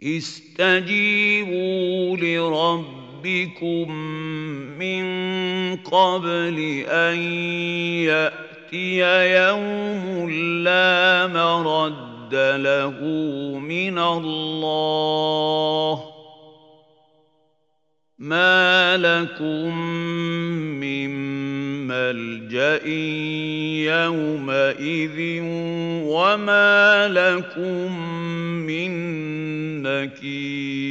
استجيبوا لربكم من قبل أن يأتي يوم لا مرد له من الله ما لكم من ملجأ يومئذ وما لكم من نكير